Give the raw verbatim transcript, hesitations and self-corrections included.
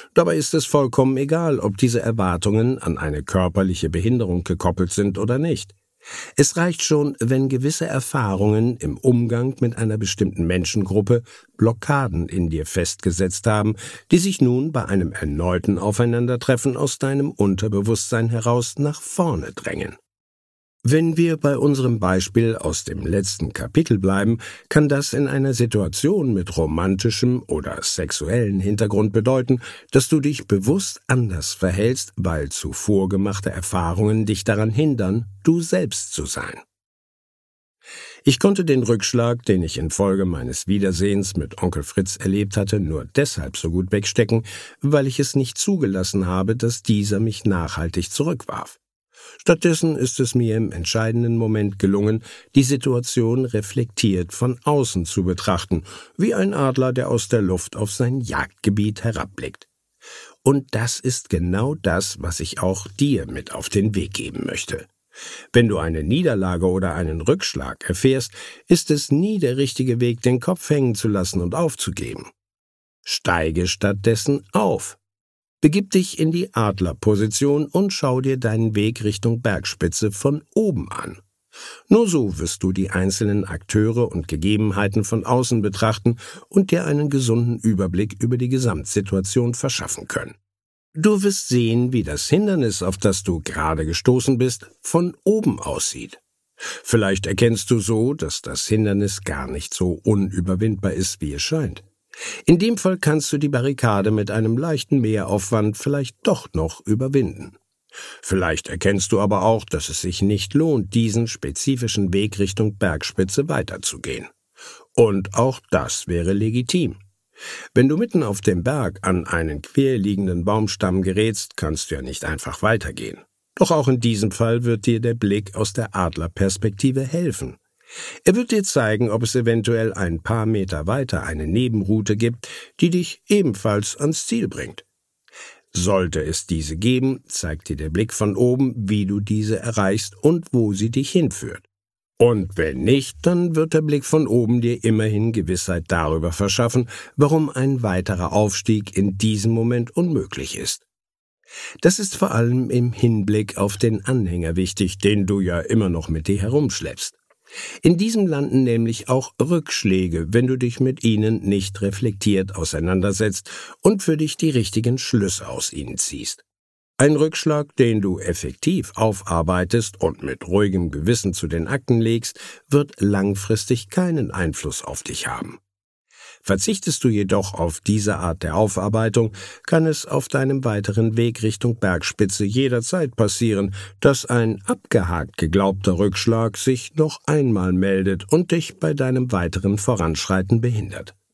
Dabei ist es vollkommen egal, ob diese Erwartungen an eine körperliche Behinderung gekoppelt sind oder nicht. Es reicht schon, wenn gewisse Erfahrungen im Umgang mit einer bestimmten Menschengruppe Blockaden in dir festgesetzt haben, die sich nun bei einem erneuten Aufeinandertreffen aus deinem Unterbewusstsein heraus nach vorne drängen. Wenn wir bei unserem Beispiel aus dem letzten Kapitel bleiben, kann das in einer Situation mit romantischem oder sexuellen Hintergrund bedeuten, dass du dich bewusst anders verhältst, weil zuvor gemachte Erfahrungen dich daran hindern, du selbst zu sein. Ich konnte den Rückschlag, den ich infolge meines Wiedersehens mit Onkel Fritz erlebt hatte, nur deshalb so gut wegstecken, weil ich es nicht zugelassen habe, dass dieser mich nachhaltig zurückwarf. Stattdessen ist es mir im entscheidenden Moment gelungen, die Situation reflektiert von außen zu betrachten, wie ein Adler, der aus der Luft auf sein Jagdgebiet herabblickt. Und das ist genau das, was ich auch dir mit auf den Weg geben möchte. Wenn du eine Niederlage oder einen Rückschlag erfährst, ist es nie der richtige Weg, den Kopf hängen zu lassen und aufzugeben. Steige stattdessen auf. Begib dich in die Adlerposition und schau dir deinen Weg Richtung Bergspitze von oben an. Nur so wirst du die einzelnen Akteure und Gegebenheiten von außen betrachten und dir einen gesunden Überblick über die Gesamtsituation verschaffen können. Du wirst sehen, wie das Hindernis, auf das du gerade gestoßen bist, von oben aussieht. Vielleicht erkennst du so, dass das Hindernis gar nicht so unüberwindbar ist, wie es scheint. In dem Fall kannst du die Barrikade mit einem leichten Mehraufwand vielleicht doch noch überwinden. Vielleicht erkennst du aber auch, dass es sich nicht lohnt, diesen spezifischen Weg Richtung Bergspitze weiterzugehen. Und auch das wäre legitim. Wenn du mitten auf dem Berg an einen querliegenden Baumstamm gerätst, kannst du ja nicht einfach weitergehen. Doch auch in diesem Fall wird dir der Blick aus der Adlerperspektive helfen. Er wird dir zeigen, ob es eventuell ein paar Meter weiter eine Nebenroute gibt, die dich ebenfalls ans Ziel bringt. Sollte es diese geben, zeigt dir der Blick von oben, wie du diese erreichst und wo sie dich hinführt. Und wenn nicht, dann wird der Blick von oben dir immerhin Gewissheit darüber verschaffen, warum ein weiterer Aufstieg in diesem Moment unmöglich ist. Das ist vor allem im Hinblick auf den Anhänger wichtig, den du ja immer noch mit dir herumschleppst. In diesem landen nämlich auch Rückschläge, wenn du dich mit ihnen nicht reflektiert auseinandersetzt und für dich die richtigen Schlüsse aus ihnen ziehst. Ein Rückschlag, den du effektiv aufarbeitest und mit ruhigem Gewissen zu den Akten legst, wird langfristig keinen Einfluss auf dich haben. Verzichtest du jedoch auf diese Art der Aufarbeitung, kann es auf deinem weiteren Weg Richtung Bergspitze jederzeit passieren, dass ein abgehakt geglaubter Rückschlag sich noch einmal meldet und dich bei deinem weiteren Voranschreiten behindert.